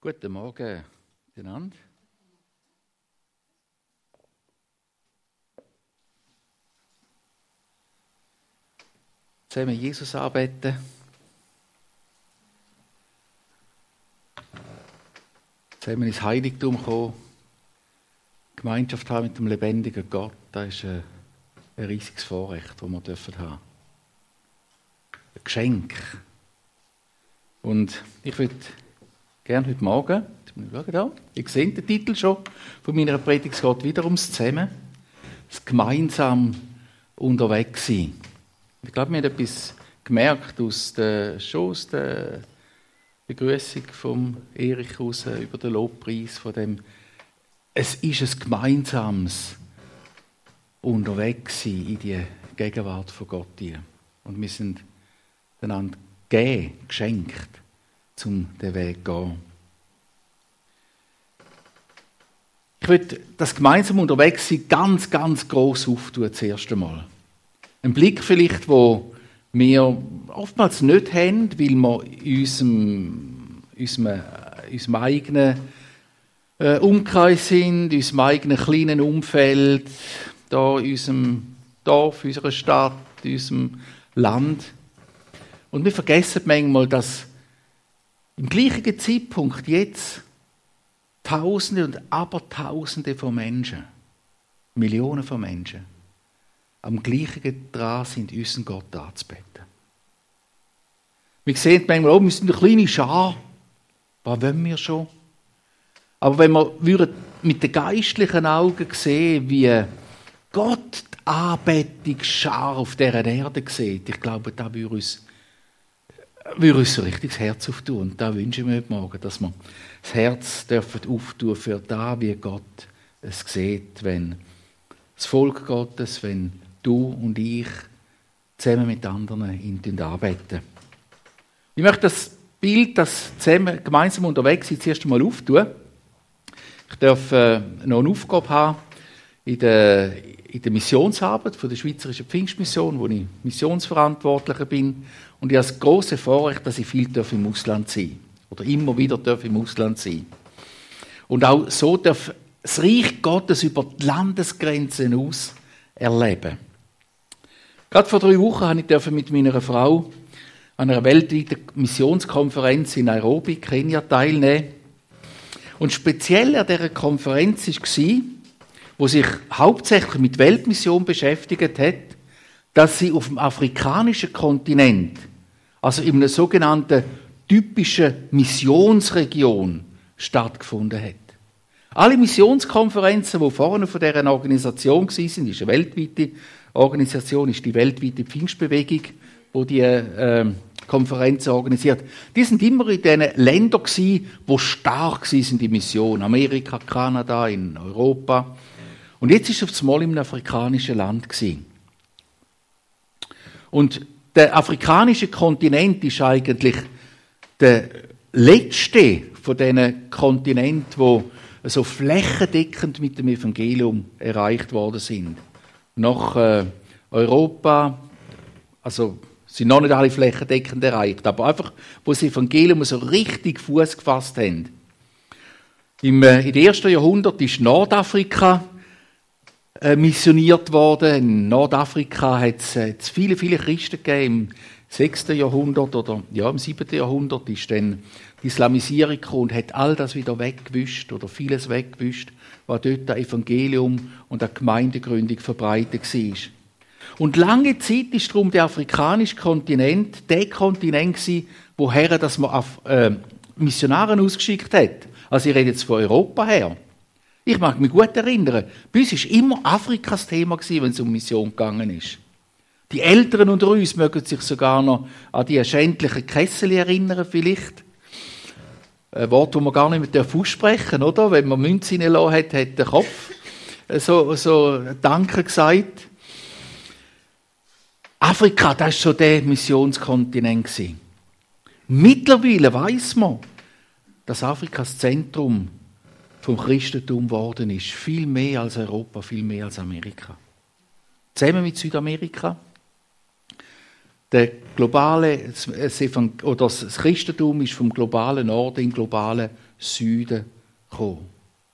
Guten Morgen miteinander. Zusammen Jesus anbeten. Zusammen ins Heiligtum kommen. Gemeinschaft haben mit dem lebendigen Gott. Das ist ein riesiges Vorrecht, das wir haben dürfen. Ein Geschenk. Und ich würde gerne heute Morgen, ihr seht den Titel schon von meiner Predigt, es geht wieder ums Zusammen, das gemeinsam unterwegs sein. Ich glaube, wir haben etwas gemerkt aus der Begrüßung von Erich raus über den Lobpreis von dem. Es ist ein gemeinsames Unterwegs sein in die Gegenwart von Gott hier. Und wir sind einander gegeben, geschenkt, um den Weg zu gehen. Ich würde das gemeinsam unterwegs sein ganz, ganz gross auftun, das erste Mal. Ein Blick vielleicht, wo wir oftmals nicht haben, weil wir in unserem eigenen Umkreis sind, in unserem eigenen kleinen Umfeld, da in unserem Dorf, in unserer Stadt, in unserem Land. Und wir vergessen manchmal, dass im gleichen Zeitpunkt jetzt Tausende und Abertausende von Menschen, Millionen von Menschen, am gleichen dran sind, unseren Gott anzubeten. Wir sehen manchmal, wir sind eine kleine Schar. Was wollen wir schon? Aber wenn wir mit den geistlichen Augen sehen, wie Gott die Anbetung Schar auf dieser Erde sieht, ich glaube, da würde uns so richtig das Herz auftun. Und da wünschen wir heute Morgen, dass wir das Herz auftun für da, wie Gott es sieht, wenn das Volk Gottes, wenn du und ich zusammen mit anderen ihn anbeten. Ich möchte das Bild, das zusammen gemeinsam unterwegs sind, zuerst einmal auftun. Ich darf noch eine Aufgabe haben in der Missionsarbeit von der Schweizerischen Pfingstmission, wo ich Missionsverantwortlicher bin. Und ich habe das grosse Vorrecht, dass ich viel im Ausland sein darf. Oder immer wieder im Ausland sein. Und auch so darf das Reich Gottes über die Landesgrenzen aus erleben. Gerade vor 3 Wochen durfte ich mit meiner Frau an einer weltweiten Missionskonferenz in Nairobi, Kenia, teilnehmen. Und speziell an dieser Konferenz war, wo sich hauptsächlich mit Weltmission beschäftigt hat, dass sie auf dem afrikanischen Kontinent, also in einer sogenannten typischen Missionsregion, stattgefunden hat. Alle Missionskonferenzen, die vorne von dieser Organisation waren, ist eine weltweite Organisation, ist die weltweite Pfingstbewegung, die die Konferenzen organisiert. Die sind immer in den Ländern gewesen, die stark waren in die Mission. Amerika, Kanada, in Europa. Und jetzt ist es auf einmal in einem afrikanischen Land gewesen. Und der afrikanische Kontinent ist eigentlich der letzte von diesen Kontinenten, wo so flächendeckend mit dem Evangelium erreicht worden sind. Nach Europa, also sind noch nicht alle flächendeckend erreicht, aber einfach, wo das Evangelium so richtig Fuß gefasst haben. Im ersten Jahrhundert ist Nordafrika missioniert worden. In Nordafrika hat es viele, viele Christen gegeben. Im 6. Jahrhundert oder im 7. Jahrhundert ist dann die Islamisierung gekommen und hat all das wieder weggewischt oder vieles weggewischt, was dort das Evangelium und die Gemeindegründung verbreitet war. Und lange Zeit ist darum der afrikanische Kontinent der Kontinent gewesen, woher dass man auf Missionare ausgeschickt hat. Also ich rede jetzt von Europa her. Ich mag mich gut erinnern, bei uns war immer Afrika das Thema, wenn es um Mission gegangen ist. Die Älteren unter uns mögen sich sogar noch an die schändlichen Kessel erinnern, vielleicht. Ein Wort, das man gar nicht mehr aussprechen darf, oder? Wenn man Münze reingelassen hat, hat der Kopf so Danke gesagt. Afrika, das war so der Missionskontinent. Mittlerweile weiss man, dass Afrika das Zentrum vom Christentum geworden ist. Viel mehr als Europa, viel mehr als Amerika. Zusammen mit Südamerika. Das Christentum ist vom globalen Norden in den globalen Süden gekommen.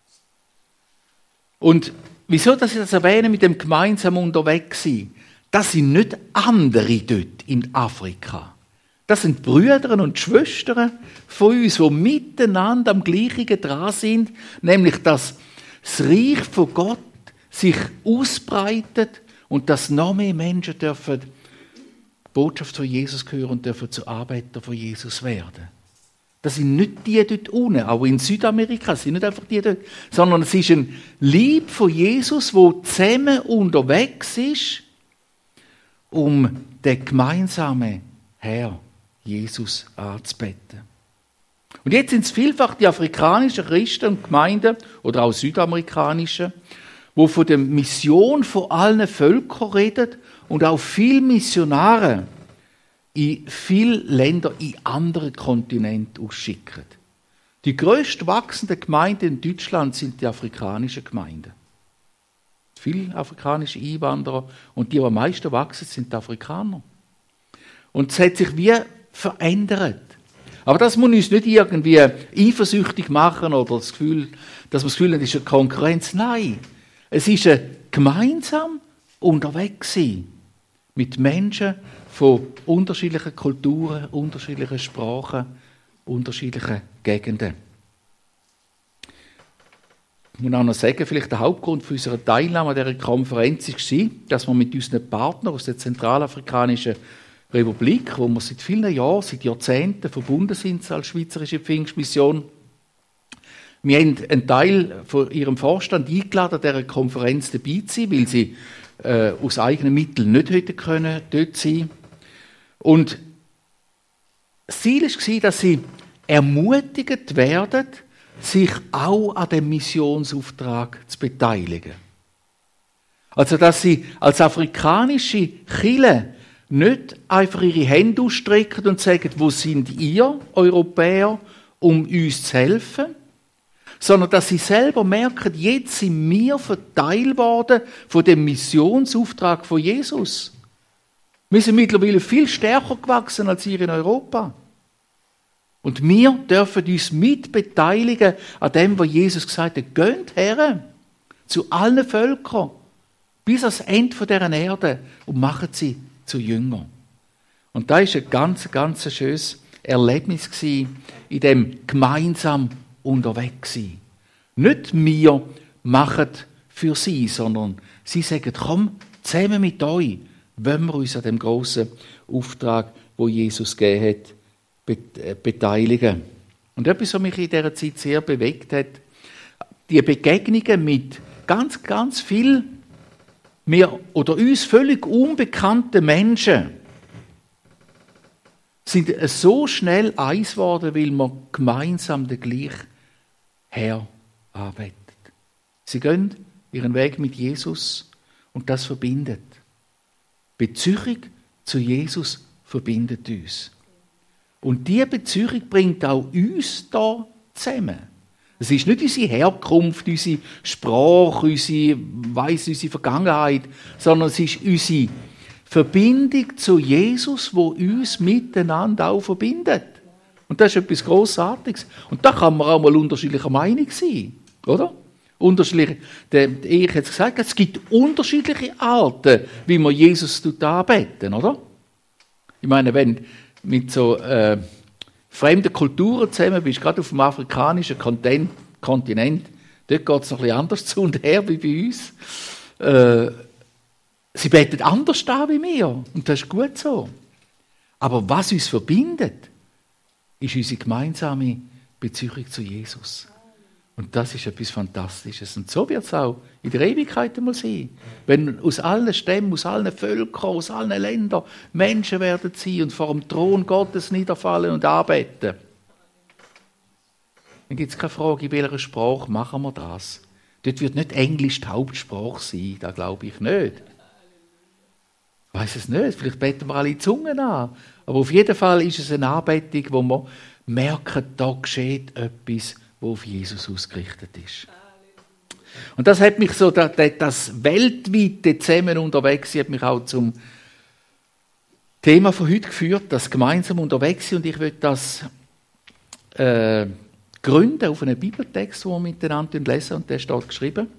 Und wieso, dass ich das erwähne mit dem gemeinsam unterwegs sein? Das sind nicht andere dort in Afrika. Das sind Brüder und Schwestern von uns, die miteinander am Gleichen dran sind, nämlich dass das Reich von Gott sich ausbreitet und dass noch mehr Menschen dürfen die Botschaft von Jesus hören und dürfen zu Arbeiter von Jesus werden. Das sind nicht die dort unten, auch in Südamerika, das sind nicht einfach die dort, sondern es ist ein Lieb von Jesus, der zusammen unterwegs ist, um den gemeinsamen Herr Jesus anzubeten. Und jetzt sind es vielfach die afrikanischen Christen und Gemeinden oder auch südamerikanische, die von der Mission von allen Völkern reden und auch viele Missionare in viele Länder, in andere Kontinente ausschicken. Die grösst wachsenden Gemeinden in Deutschland sind die afrikanischen Gemeinden. Viele afrikanische Einwanderer und die am meisten wachsen, sind die Afrikaner. Und es hat sich wie verändert. Aber das muss uns nicht irgendwie eifersüchtig machen oder das Gefühl, dass wir das Gefühl haben, es ist eine Konkurrenz. Nein, es ist ein gemeinsam unterwegs sein mit Menschen von unterschiedlichen Kulturen, unterschiedlichen Sprachen, unterschiedlichen Gegenden. Ich muss auch noch sagen, vielleicht der Hauptgrund für unsere Teilnahme an dieser Konferenz war, dass wir mit unseren Partnern aus der Zentralafrikanischen Republik, wo wir seit vielen Jahren, seit Jahrzehnten verbunden sind als Schweizerische Pfingstmission, wir haben einen Teil von ihrem Vorstand eingeladen, an dieser Konferenz dabei zu sein, weil sie aus eigenen Mitteln nicht hätten können dort sein. Und das Ziel war, dass sie ermutigt werden, sich auch an dem Missionsauftrag zu beteiligen. Also, dass sie als afrikanische Kirche nicht einfach ihre Hände ausstrecken und sagen, wo sind ihr, Europäer, um uns zu helfen, sondern dass sie selber merken, jetzt sind wir verteilt worden von dem Missionsauftrag von Jesus. Wir sind mittlerweile viel stärker gewachsen als ihr in Europa. Und wir dürfen uns mitbeteiligen an dem, was Jesus gesagt hat. Geht her zu allen Völkern bis ans Ende dieser Erde und machen sie zu Jüngern. Und da war ein ganz, ganz schönes Erlebnis in dem gemeinsam unterwegs sein. Nicht wir machen für sie, sondern sie sagen, komm, zusammen mit euch wollen wir uns an dem grossen Auftrag, wo Jesus gegeben hat, beteiligen. Und etwas, was mich in dieser Zeit sehr bewegt hat, die Begegnungen mit ganz, ganz vielen mir oder uns völlig unbekannten Menschen sind so schnell eins geworden, weil wir gemeinsam den gleichen Herr arbeitet. Sie gehen ihren Weg mit Jesus und das verbindet. Beziehung zu Jesus verbindet uns. Und diese Beziehung bringt auch uns da zusammen. Es ist nicht unsere Herkunft, unsere Sprache, unsere Vergangenheit, sondern es ist unsere Verbindung zu Jesus, wo uns miteinander auch verbindet. Und das ist etwas Grossartiges. Und da kann man auch mal unterschiedlicher Meinung sein, oder? Unterschiedliche, ich habe gesagt, es gibt unterschiedliche Arten, wie man Jesus anbeten, oder? Ich meine, wenn mit so fremden Kulturen zusammen bist, gerade auf dem afrikanischen Kontinent, dort geht es noch ein bisschen anders zu und her wie bei uns. Sie beten anders an wie wir und das ist gut so. Aber was uns verbindet, ist unsere gemeinsame Beziehung zu Jesus. Und das ist etwas Fantastisches. Und so wird es auch in der Ewigkeit einmal sein. Wenn aus allen Stämmen, aus allen Völkern, aus allen Ländern Menschen werden sein und vor dem Thron Gottes niederfallen und anbeten. Dann gibt es keine Frage, in welcher Sprache machen wir das. Dort wird nicht Englisch die Hauptsprache sein, das glaube ich nicht. Ich weiss es nicht, vielleicht beten wir alle die Zungen an. Aber auf jeden Fall ist es eine Anbetung, wo wir merken, da geschieht etwas, wo auf Jesus ausgerichtet ist. Und das hat mich so, das weltweite Zusammen unterwegs hat mich auch zum Thema von heute geführt, das gemeinsam unterwegs sind. Und ich will das gründen auf einen Bibeltext, den wir miteinander lesen, und der steht geschrieben.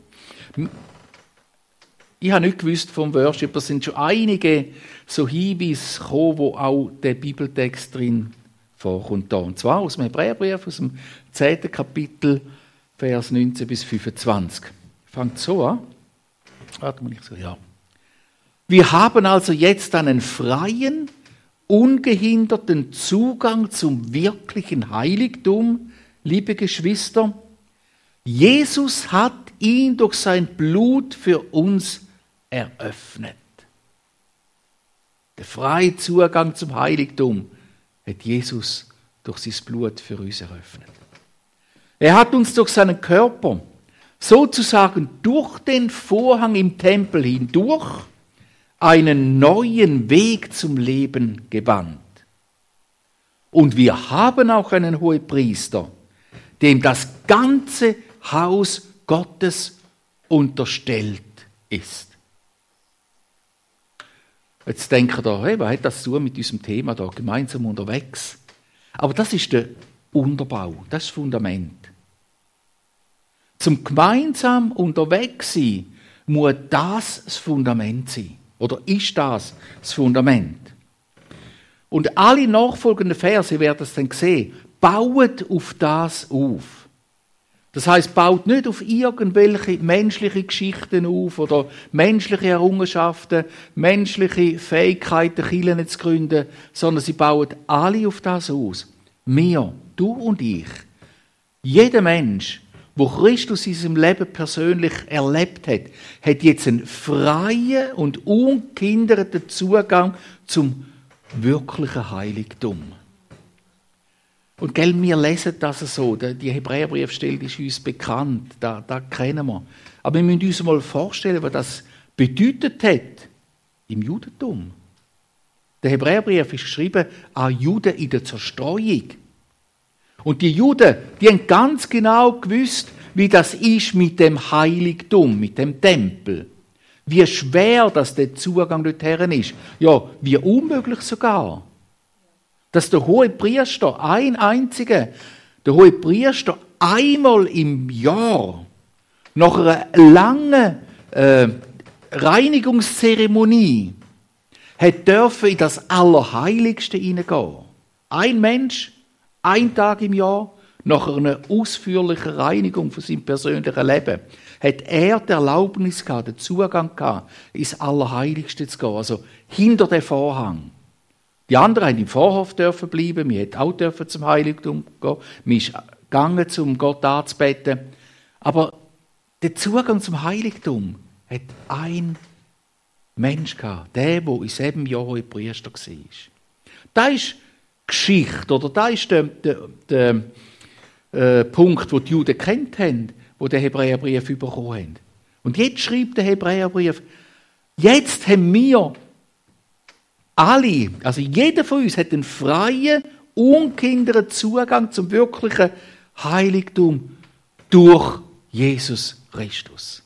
Ich habe nicht gewusst vom Worship, es sind schon einige so Hinweise gekommen, wo auch der Bibeltext drin vorkommt. Und zwar aus dem Hebräerbrief, aus dem 10. Kapitel, Vers 19 bis 25. Fängt so an. Warte mal, Wir haben also jetzt einen freien, ungehinderten Zugang zum wirklichen Heiligtum, liebe Geschwister. Jesus hat ihn durch sein Blut für uns eröffnet. Der freie Zugang zum Heiligtum hat Jesus durch sein Blut für uns eröffnet. Er hat uns durch seinen Körper sozusagen durch den Vorhang im Tempel hindurch einen neuen Weg zum Leben gebannt. Und wir haben auch einen Hohepriester, dem das ganze Haus Gottes unterstellt ist. Jetzt denkt ihr, hey, was hat das zu tun mit unserem Thema da, gemeinsam unterwegs? Aber das ist der Unterbau, das ist das Fundament. Zum gemeinsam unterwegs sein, muss das Fundament sein. Oder ist das Fundament? Und alle nachfolgenden Verse, ihr werdet es dann sehen, bauen auf das auf. Das heisst, baut nicht auf irgendwelche menschliche Geschichten auf oder menschliche Errungenschaften, menschliche Fähigkeiten, Kirchen zu gründen, sondern sie bauen alle auf das aus. Wir, du und ich, jeder Mensch, wo Christus in seinem Leben persönlich erlebt hat, hat jetzt einen freien und ungehinderten Zugang zum wirklichen Heiligtum. Und gell, wir lesen das so, die Hebräerbriefstelle ist uns bekannt, da kennen wir. Aber wir müssen uns mal vorstellen, was das bedeutet hat im Judentum. Der Hebräerbrief ist geschrieben an Juden in der Zerstreuung. Und die Juden, die haben ganz genau gewusst, wie das ist mit dem Heiligtum, mit dem Tempel. Wie schwer, dass der Zugang dorthin ist. Ja, wie unmöglich sogar. Dass der Hohepriester, ein einziger, der Hohepriester einmal im Jahr nach einer langen Reinigungszeremonie hat dürfen in das Allerheiligste hineingehen. Ein Mensch, ein Tag im Jahr, nach einer ausführlichen Reinigung von seinem persönlichen Leben, hat er die Erlaubnis gehabt, den Zugang gehabt, ins Allerheiligste zu gehen, also hinter den Vorhang. Die anderen haben im Vorhof dürfen bleiben, wir hätten auch dürfen zum Heiligtum gehen, wir ist gegangen, um Gott anzubeten. Aber der Zugang zum Heiligtum hat ein Mensch gehabt, der in diesem Jahr Hohepriester war. Das ist Geschichte, oder das ist der Punkt, den die Juden kennt haben, wo den Hebräerbrief bekommen haben. Und jetzt schreibt der Hebräerbrief, jetzt haben wir alle, also jeder von uns hat einen freien, ungehinderten Zugang zum wirklichen Heiligtum durch Jesus Christus.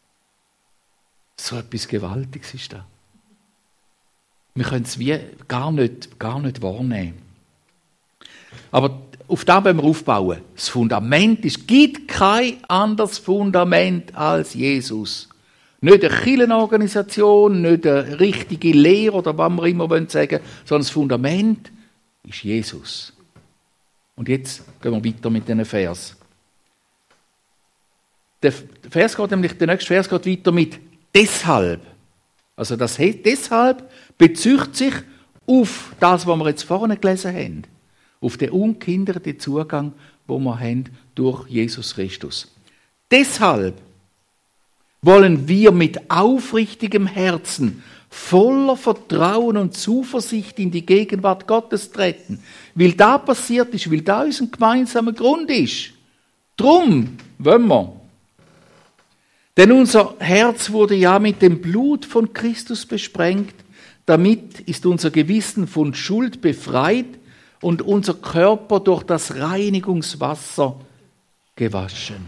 So etwas Gewaltiges ist das. Wir können es wie gar nicht wahrnehmen. Aber auf das wollen wir aufbauen. Das Fundament ist, es gibt kein anderes Fundament als Jesus. Nicht eine Kirchenorganisation, nicht eine richtige Lehre oder was wir immer sagen wollen, sondern das Fundament ist Jesus. Und jetzt gehen wir weiter mit diesen Vers. Der nächste Vers geht weiter mit deshalb. Also das heißt, deshalb bezieht sich auf das, was wir jetzt vorhin gelesen haben. Auf den ungehinderten Zugang, den wir haben durch Jesus Christus. Deshalb wollen wir mit aufrichtigem Herzen, voller Vertrauen und Zuversicht in die Gegenwart Gottes treten. Weil da passiert ist, weil da unser gemeinsamer Grund ist. Drum wollen wir. Denn unser Herz wurde ja mit dem Blut von Christus besprengt, damit ist unser Gewissen von Schuld befreit und unser Körper durch das Reinigungswasser gewaschen.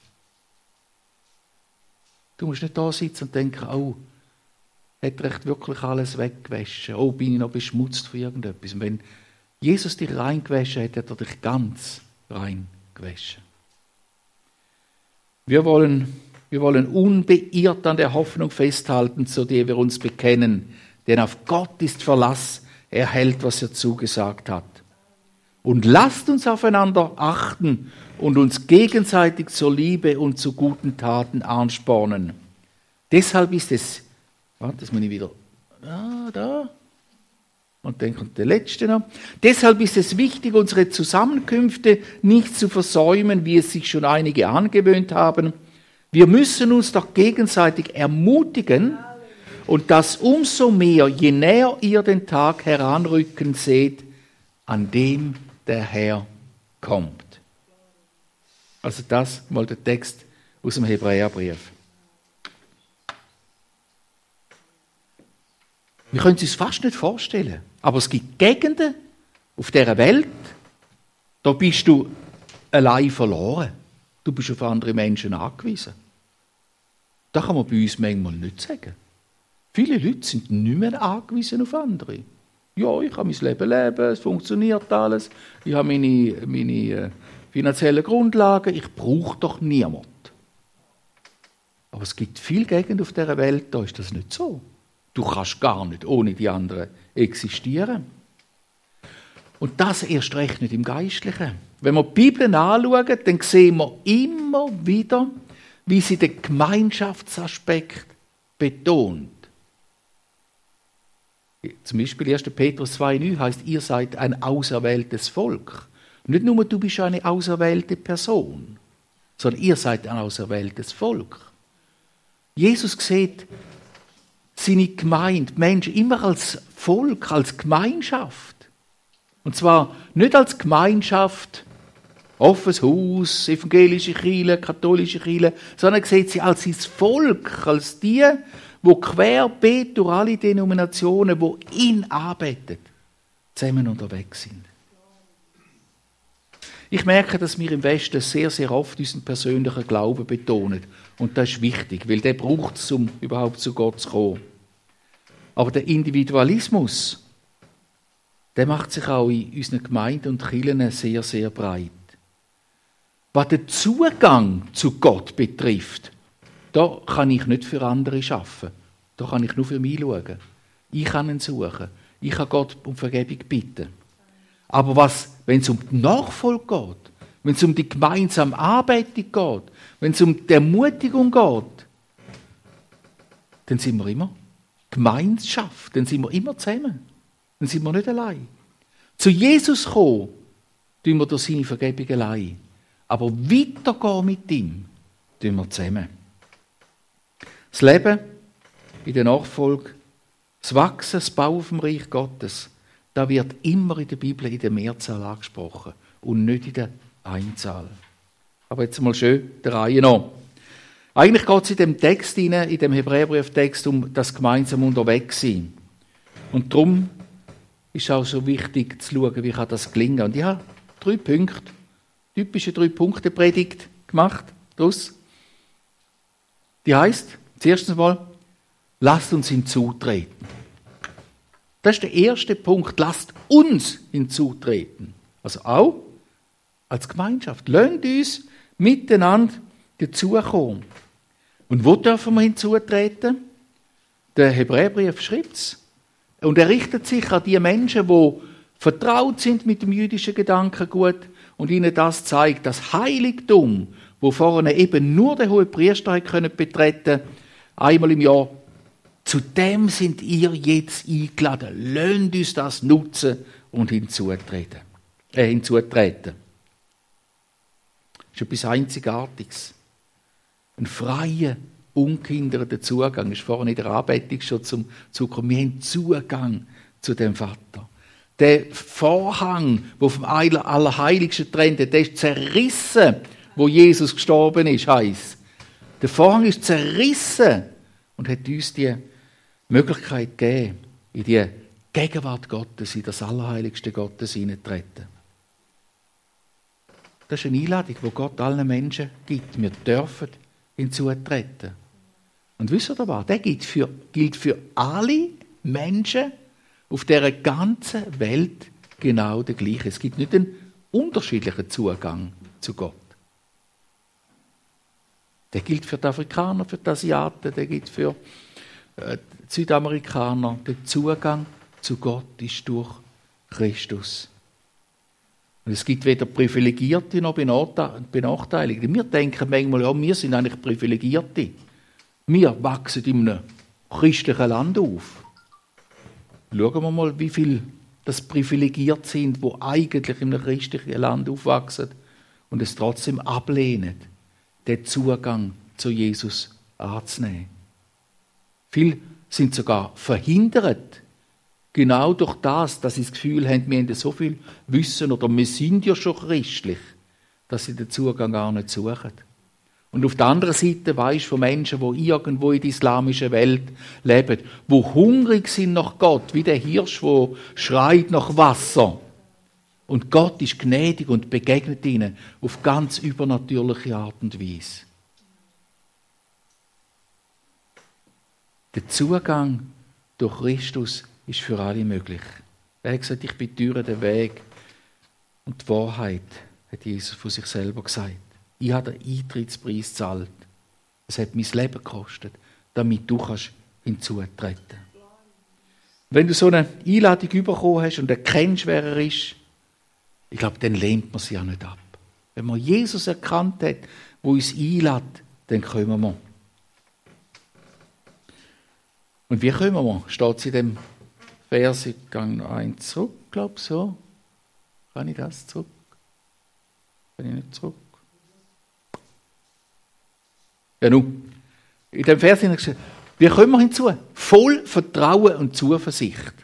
Du musst nicht da sitzen und denken, oh, hat er echt wirklich alles weggewaschen? Oh, bin ich noch beschmutzt von irgendetwas? Und wenn Jesus dich reingewaschen hat, hat er dich ganz rein gewaschen. Wir wollen unbeirrt an der Hoffnung festhalten, zu der wir uns bekennen, denn auf Gott ist Verlass, er hält, was er zugesagt hat. Und lasst uns aufeinander achten und uns gegenseitig zur Liebe und zu guten Taten anspornen. Deshalb ist es, das muss ich wieder, da, und dann kommt der letzte noch. Deshalb ist es wichtig, unsere Zusammenkünfte nicht zu versäumen, wie es sich schon einige angewöhnt haben. Wir müssen uns doch gegenseitig ermutigen und das umso mehr, je näher ihr den Tag heranrücken seht, an dem der Herr kommt. Also das mal der Text aus dem Hebräerbrief. Wir können es uns fast nicht vorstellen, aber es gibt Gegenden auf dieser Welt, da bist du allein verloren. Du bist auf andere Menschen angewiesen. Das kann man bei uns manchmal nicht sagen. Viele Leute sind nicht mehr angewiesen auf andere. Ja, ich kann mein Leben leben, es funktioniert alles, ich habe meine finanziellen Grundlagen, ich brauche doch niemanden. Aber es gibt viele Gegenden auf dieser Welt, da ist das nicht so. Du kannst gar nicht ohne die anderen existieren. Und das erst recht nicht im Geistlichen. Wenn wir die Bibel anschauen, dann sehen wir immer wieder, wie sie den Gemeinschaftsaspekt betont. Zum Beispiel 1. Petrus 2,9 heißt, ihr seid ein auserwähltes Volk. Nicht nur du bist eine auserwählte Person, sondern ihr seid ein auserwähltes Volk. Jesus sieht seine Gemeinde, Menschen immer als Volk, als Gemeinschaft. Und zwar nicht als Gemeinschaft, offenes Haus, evangelische Kirche, katholische Kirche, sondern er sieht sie als sein Volk, als die, wo querbeet durch alle Denominationen, wo ihn arbeitet, zusammen unterwegs sind. Ich merke, dass wir im Westen sehr, sehr oft unseren persönlichen Glauben betonen. Und das ist wichtig, weil der braucht es, um überhaupt zu Gott zu kommen. Aber der Individualismus, der macht sich auch in unseren Gemeinden und Kirchen sehr, sehr breit. Was den Zugang zu Gott betrifft, da kann ich nicht für andere arbeiten. Da kann ich nur für mich schauen. Ich kann ihn suchen. Ich kann Gott um Vergebung bitten. Aber wenn es um die Nachfolge geht, wenn es um die gemeinsame Arbeit geht, wenn es um die Ermutigung geht, dann sind wir immer Gemeinschaft, dann sind wir immer zusammen. Dann sind wir nicht allein. Zu Jesus kommen, tun wir durch seine Vergebung allein. Aber weitergehen mit ihm, tun wir zusammen. Das Leben in der Nachfolge, das Wachsen, das Bauen auf dem Reich Gottes, da wird immer in der Bibel in der Mehrzahl angesprochen und nicht in der Einzahl. Aber jetzt mal schön der Reihe nach. Eigentlich geht es in dem Text, in dem Hebräerbrieftext, um das gemeinsam Unterwegssein. Und darum ist es auch so wichtig zu schauen, wie kann das gelingen. Und ich habe 3 Punkte, typische 3-Punkte-Predigt gemacht. Daraus. Die heisst, zuerst einmal, lasst uns hinzutreten. Das ist der erste Punkt. Lasst uns hinzutreten. Also auch als Gemeinschaft. Lasst uns miteinander dazukommen. Und wo dürfen wir hinzutreten? Der Hebräerbrief schreibt es. Und er richtet sich an die Menschen, die vertraut sind mit dem jüdischen Gedankengut und ihnen das zeigt, das Heiligtum, wo vorne eben nur der Hohepriester betreten konnte, einmal im Jahr. Zu dem sind ihr jetzt eingeladen. Lasst uns das nutzen und hinzutreten. Das ist etwas Einzigartiges. Ein freier, ungehinderter Zugang. Das ist vorhin in der Anbetung schon zum Zukommen. Wir haben Zugang zu dem Vater. Der Vorhang, der vom Allerheiligsten trennt, der ist zerrissen, wo Jesus gestorben ist, heisst. Der Vorhang ist zerrissen und hat uns die Möglichkeit gegeben, in die Gegenwart Gottes, in das Allerheiligste Gottes hineinzutreten. Das ist eine Einladung, die Gott allen Menschen gibt. Wir dürfen hinzutreten. Und wisst ihr was? Der gilt für alle Menschen auf dieser ganzen Welt genau der gleiche. Es gibt nicht einen unterschiedlichen Zugang zu Gott. Der gilt für die Afrikaner, für die Asiaten, der gilt für die Südamerikaner. Der Zugang zu Gott ist durch Christus. Und es gibt weder Privilegierte noch Benachteiligte. Wir denken manchmal, ja, wir sind eigentlich Privilegierte. Wir wachsen in einem christlichen Land auf. Schauen wir mal, wie viele das privilegiert sind, die eigentlich in einem christlichen Land aufwachsen und es trotzdem ablehnen, den Zugang zu Jesus anzunehmen. Viele sind sogar verhindert, genau durch das, dass sie das Gefühl haben, wir haben so viel Wissen oder wir sind ja schon christlich, dass sie den Zugang gar nicht suchen. Und auf der anderen Seite weisst du von Menschen, die irgendwo in der islamischen Welt leben, die hungrig sind nach Gott, wie der Hirsch, der schreit nach Wasser. Und Gott ist gnädig und begegnet ihnen auf ganz übernatürliche Art und Weise. Der Zugang durch Christus ist für alle möglich. Er hat gesagt, ich bin die Tür, der Weg und die Wahrheit, hat Jesus von sich selber gesagt. Ich habe den Eintrittspreis gezahlt. Es hat mein Leben gekostet, damit du hinzutreten. Wenn du so eine Einladung bekommen hast und erkennst, wer er ist, ich glaube, dann lehnt man sie ja nicht ab. Wenn man Jesus erkannt hat, der uns einlädt, dann kommen wir. Und wie kommen wir? Steht es in dem Vers, ich gehe noch einen zurück, glaube ich, so. Kann ich das zurück? Kann ich nicht zurück? Ja, nun. In dem Vers habe ich gesagt, wie kommen wir hinzu? Voll Vertrauen und Zuversicht.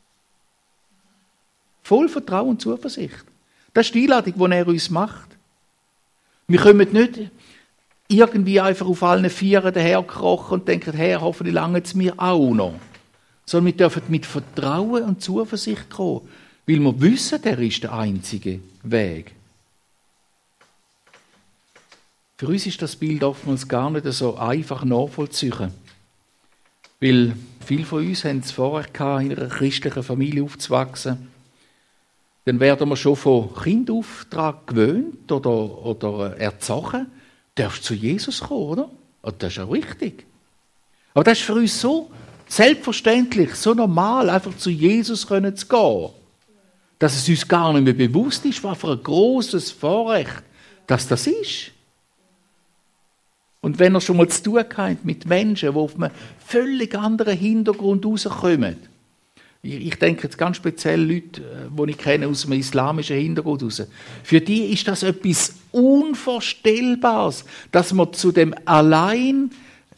Voll Vertrauen und Zuversicht. Das ist die Einladung, die er uns macht. Wir kommen nicht irgendwie einfach auf allen Vieren daherkrochen und denken, Herr, hoffentlich lange es mir auch noch. Sondern wir dürfen mit Vertrauen und Zuversicht kommen, weil wir wissen, er ist der einzige Weg. Für uns ist das Bild oftmals gar nicht so einfach nachvollziehen. Weil viele von uns haben es vorher gehabt, in einer christlichen Familie aufzuwachsen. Dann werden wir schon von Kind auf daran gewöhnt oder erzogen. Du darfst zu Jesus kommen, oder? Und das ist auch richtig. Aber das ist für uns so selbstverständlich, so normal, einfach zu Jesus zu gehen, dass es uns gar nicht mehr bewusst ist, was für ein grosses Vorrecht das ist. Und wenn er schon mal zu tun hat mit Menschen, die auf einem völlig anderen Hintergrund rauskommen, ich denke jetzt ganz speziell Leute, die ich kenne aus einem islamischen Hintergrund raus, für die ist das etwas Unvorstellbares, dass man zu dem allein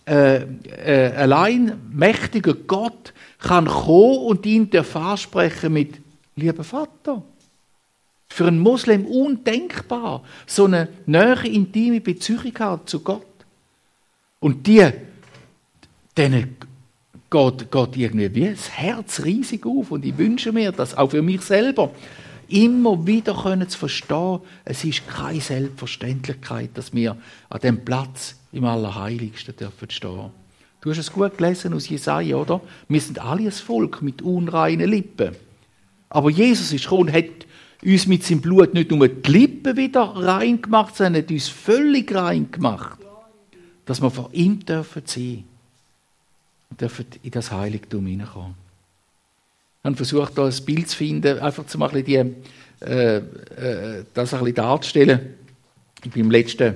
mächtigen Gott kann kommen und ihn ansprechen mit «Lieber Vater». Für einen Muslim undenkbar, so eine nahe, intime Beziehung hat zu Gott. Und denen geht irgendwie wie das Herz riesig auf. Und ich wünsche mir, dass auch für mich selber immer wieder zu verstehen, es ist keine Selbstverständlichkeit, dass wir an dem Platz im Allerheiligsten dürfen stehen. Du hast es gut gelesen aus Jesaja, oder? Wir sind alle ein Volk mit unreinen Lippen. Aber Jesus ist gekommen und hat uns mit seinem Blut nicht nur die Lippen wieder rein gemacht, sondern hat uns völlig rein gemacht. Dass wir vor ihm dürfen sein und dürfen in das Heiligtum hineinkommen. Ich habe versucht, da ein Bild zu finden, einfach zu machen, das ein bisschen darzustellen. Ich bin im letzten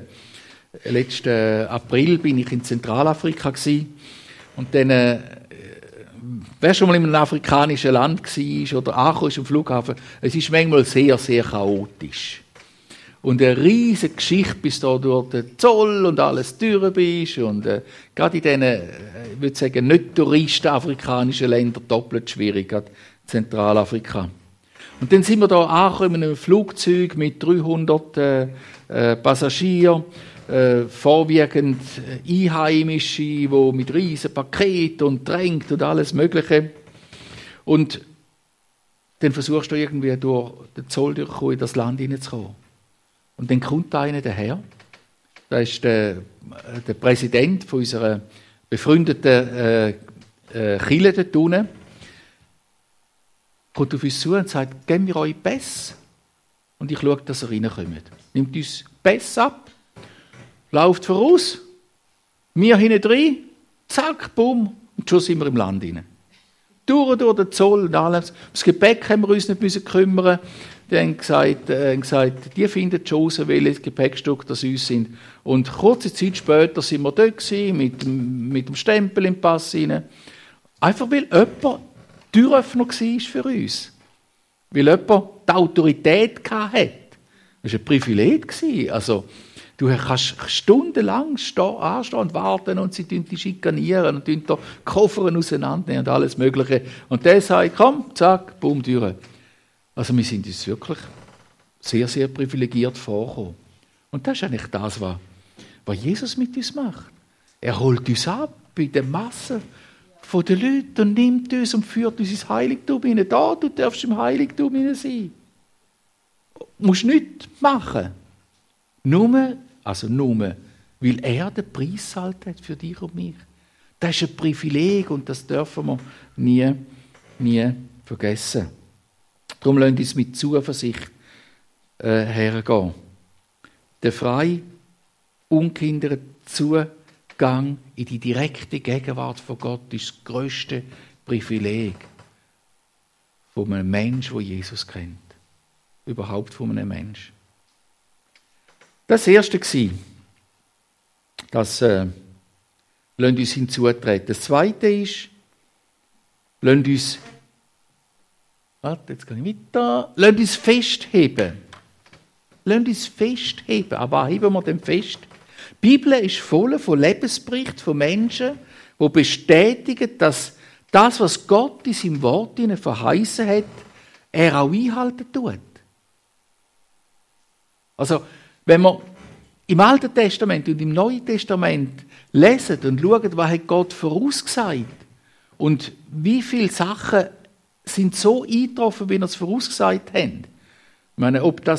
April bin ich in Zentralafrika gewesen. Und dann, wer schon mal in einem afrikanischen Land war oder angekommen ist am Flughafen, es ist manchmal sehr, sehr chaotisch. Und eine riesige Geschichte, bis du durch den Zoll und alles durch bist. Und gerade in diesen, ich würde sagen, nicht touristenafrikanischen Ländern doppelt schwierig, gerade Zentralafrika. Und dann sind wir da angekommen in einem Flugzeug mit 300 Passagieren, vorwiegend Einheimische, die mit riesen Paketen und Tränken und alles Mögliche. Und dann versuchst du irgendwie durch den Zoll durchzukommen, in das Land hineinzukommen. Und dann kommt einer daher, das ist der Präsident von unserer befreundeten Kirche dort unten, kommt auf uns zu und sagt, geben wir euch Pässe. Und ich schaue, dass ihr reinkommt. Nimmt uns Pässe ab, läuft voraus, wir hinten rein, zack, bumm, und schon sind wir im Land rein. Durch den Zoll und alles. Das Gepäck haben wir uns nicht müssen kümmern. Die haben gesagt, die finden schon raus, welche Gepäckstücke das uns sind. Und kurze Zeit später sind wir dort gewesen, mit dem Stempel im Pass rein. Einfach weil jemand Türöffner war für uns. Weil jemand die Autorität hatte. Das war ein Privileg. Also, du kannst stundenlang anstehen und warten und sie die schikanieren und die Koffer auseinandernehmen und alles Mögliche. Und der sagt, komm, zack, bumm, Türe. Also wir sind uns wirklich sehr, sehr privilegiert vorgekommen. Und das ist eigentlich das, was Jesus mit uns macht. Er holt uns ab bei der Masse der Leute und nimmt uns und führt uns ins Heiligtum hinein. Da, du darfst im Heiligtum hinein sein. Du musst nichts machen. Nur, weil er den Preis zahlt hat für dich und mich. Das ist ein Privileg und das dürfen wir nie vergessen. Darum lasst uns mit Zuversicht hergehen. Der freie, ungehinderte Zugang in die direkte Gegenwart von Gott ist das grösste Privileg von einem Menschen, der Jesus kennt. Überhaupt von einem Menschen. Das Erste war, das lasst uns hinzutreten. Das Zweite ist, lasst uns, jetzt gehe ich weiter, lasst uns festheben. Lasst uns festheben. Aber heben wir dem fest? Die Bibel ist voll von Lebensberichten von Menschen, die bestätigen, dass das, was Gott in seinem Wort ihnen verheißen hat, er auch einhalten tut. Also, wenn wir im Alten Testament und im Neuen Testament lesen und schauen, was hat Gott vorausgesagt und wie viele Sachen sind so eingetroffen, wie er es vorausgesagt hat. Ich meine,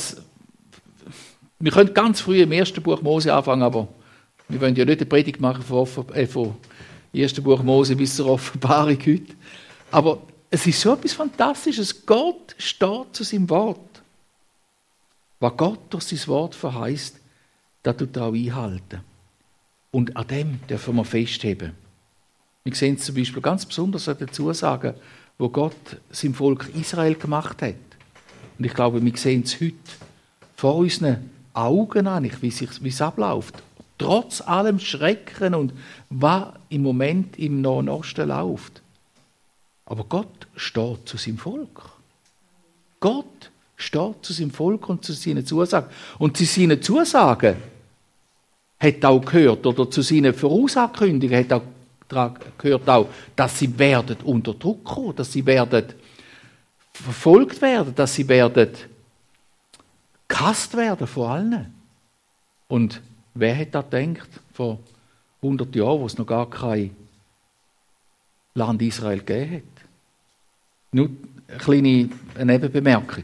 wir können ganz früh im ersten Buch Mose anfangen, aber wir wollen ja nicht eine Predigt machen vom ersten Buch Mose bis zur Offenbarung heute. Aber es ist so etwas Fantastisches. Gott steht zu seinem Wort. Was Gott durch sein Wort verheißt, das tut er auch einhalten. Und an dem dürfen wir festheben. Wir sehen es zum Beispiel ganz besonders an den Zusagen, wo Gott seinem Volk Israel gemacht hat. Und ich glaube, wir sehen es heute vor unseren Augen an, wie es abläuft. Trotz allem Schrecken und was im Moment im Nahen Osten läuft. Aber Gott steht zu seinem Volk. Gott steht zu seinem Volk und zu seinen Zusagen. Und zu seinen Zusagen hat auch gehört, oder zu seinen Vorausankündigungen hat auch gehört, auch, dass sie werden unter Druck kommen, dass sie werden verfolgt werden, dass sie werden gehasst werden von allen. Und wer hat das gedacht vor 100 Jahren, wo es noch gar kein Land Israel gegeben hat? Nur eine kleine Nebenbemerkung.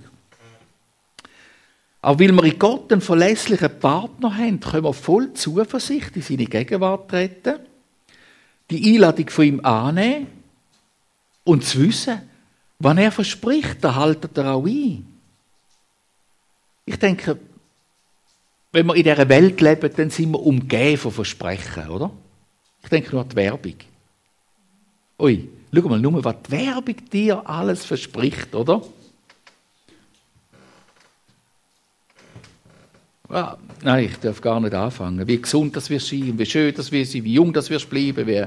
Auch weil wir in Gott einen verlässlichen Partner haben, können wir voll Zuversicht in seine Gegenwart treten, die Einladung von ihm annehmen und zu wissen, was er verspricht, da haltet er auch ein. Ich denke, wenn wir in dieser Welt leben, dann sind wir umgeben von Versprechen, oder? Ich denke nur an die Werbung. Ui, schau mal, nur was die Werbung dir alles verspricht, oder? Ja, nein, ich darf gar nicht anfangen. Wie gesund das wirst sein, wie schön das wirst sein, wie jung das wirst bleiben,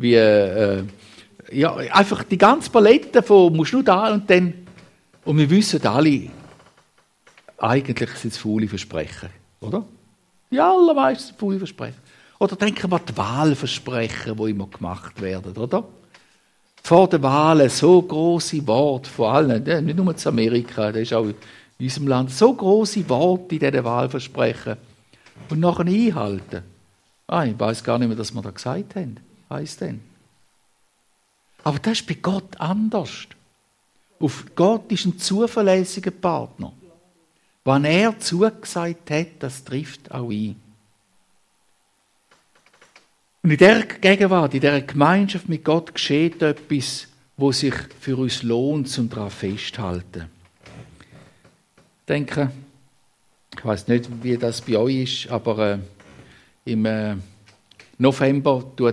ja, einfach die ganze Palette von musst du da und dann. Und wir wissen alle, eigentlich sind es faule Versprechen, oder? Die allermeisten faule Versprechen. Oder denken wir an die Wahlversprechen, die immer gemacht werden, oder? Vor den Wahlen so grosse Worte, vor allem, nicht nur in Amerika, das ist auch in unserem Land, so grosse Worte in diesen Wahlversprechen und nachher einhalten. Ich weiß gar nicht mehr, dass wir das gesagt haben. Heisst denn? Aber das ist bei Gott anders. Gott ist ein zuverlässiger Partner. Was er zugesagt hat, das trifft auch ein. Und in dieser Gegenwart, in dieser Gemeinschaft mit Gott geschieht etwas, wo sich für uns lohnt, um daran festzuhalten. Ich denke, Ich weiß nicht, wie das bei euch ist, aber im November tut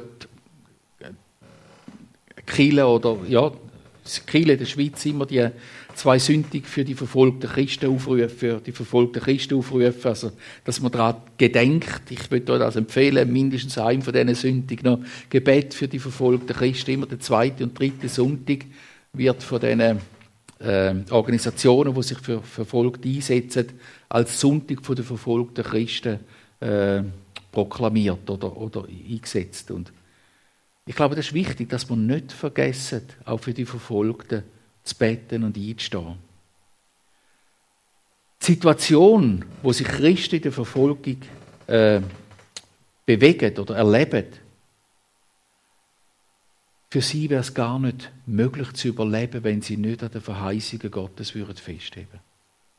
Kirche oder ja, Kirche in der Schweiz immer die 2 Sündig für die verfolgten Christen aufrufen, also dass man daran gedenkt. Ich würde euch das empfehlen, mindestens einem von diesen Sündig noch Gebet für die verfolgten Christen. Immer der 2. und 3. Sonntag wird von diesen Organisationen, die sich für Verfolgte einsetzen, als Sonntag der verfolgten Christen proklamiert oder eingesetzt. Und ich glaube, das ist wichtig, dass wir nicht vergessen, auch für die Verfolgten zu beten und einzustehen. Die Situation, wo sich Christen in der Verfolgung bewegen oder erleben, für sie wäre es gar nicht möglich zu überleben, wenn sie nicht an den Verheißungen Gottes festheben würden.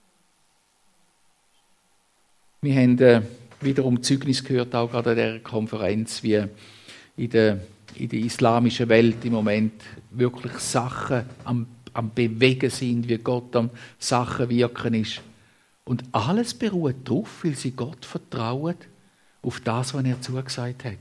Wir haben wiederum Zeugnis gehört, auch gerade an dieser Konferenz, wie in der islamischen Welt im Moment wirklich Sachen am Bewegen sind, wie Gott am Sachen wirken ist. Und alles beruht darauf, weil sie Gott vertrauen, auf das, was er zugesagt hat.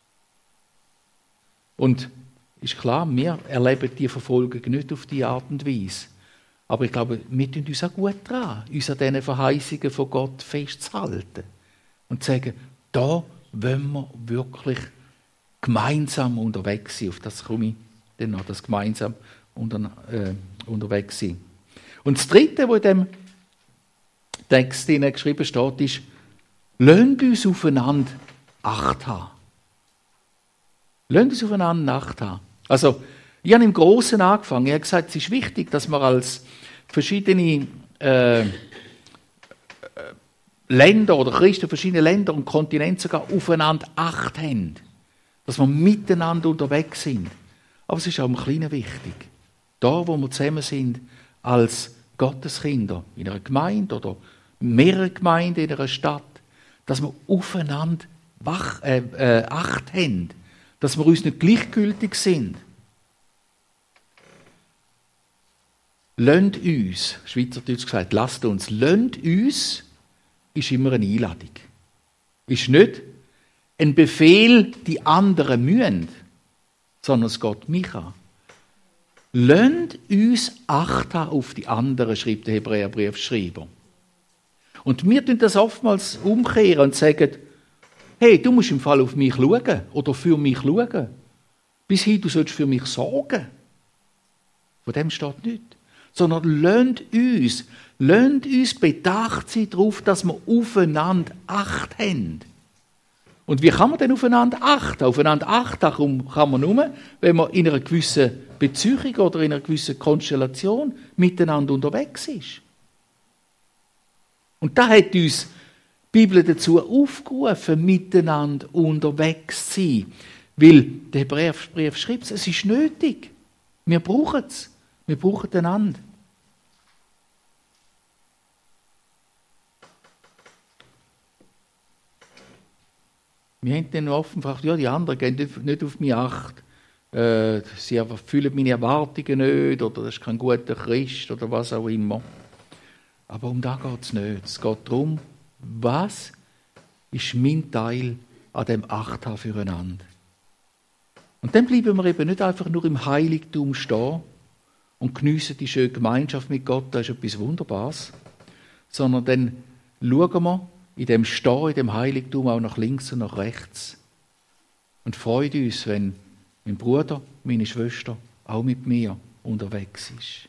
Und ist klar, wir erleben die Verfolgung nicht auf diese Art und Weise. Aber ich glaube, wir tun uns auch gut daran, uns an diesen Verheißungen von Gott festzuhalten. Und zu sagen, da wollen wir wirklich gemeinsam unterwegs sein. Auf das komme ich dann noch, das gemeinsam unterwegs sein. Und das Dritte, was in dem Text geschrieben steht, ist, lasst uns aufeinander Acht haben. Lasst uns aufeinander Acht haben. Also, ich habe im Großen angefangen. Ich habe gesagt, es ist wichtig, dass wir als verschiedene Länder oder Christen, verschiedene Länder und Kontinente sogar aufeinander Acht haben. Dass wir miteinander unterwegs sind. Aber es ist auch im Kleinen wichtig. Da, wo wir zusammen sind, als Gotteskinder, in einer Gemeinde oder mehreren Gemeinden in einer Stadt, dass wir aufeinander Acht haben. Dass wir uns nicht gleichgültig sind. Lasst uns, Schweizerdeutsch gesagt, lasst uns, lasst uns, ist immer eine Einladung. Ist nicht ein Befehl, die anderen müssen, sondern es geht mich an. Lasst uns Acht haben auf die anderen, schreibt der Hebräerbriefschreiber. Und wir tun das oftmals umkehren und sagen, hey, du musst im Fall auf mich schauen oder für mich schauen. Bis hin, du sollst für mich sorgen. Von dem steht nicht. Sondern lasst uns bedacht sein darauf, dass wir aufeinander Acht haben. Und wie kann man denn aufeinander achten? Aufeinander achten kann man nur, wenn man in einer gewissen Beziehung oder in einer gewissen Konstellation miteinander unterwegs ist. Und da hat uns die Bibel dazu aufgerufen, miteinander unterwegs zu sein. Weil der Hebräerbrief schreibt, es ist nötig. Wir brauchen es. Wir brauchen einander. Wir haben dann offen gefragt, ja, die anderen gehen nicht auf mich Acht. Sie erfüllen meine Erwartungen nicht oder das ist kein guter Christ oder was auch immer. Aber um das geht es nicht. Es geht darum, was ist mein Teil an dem Acht haben füreinander. Und dann bleiben wir eben nicht einfach nur im Heiligtum stehen und geniessen die schöne Gemeinschaft mit Gott, das ist etwas Wunderbares, sondern dann schauen wir in dem Stehen, in dem Heiligtum auch nach links und nach rechts und freuen uns, wenn mein Bruder, meine Schwester auch mit mir unterwegs ist.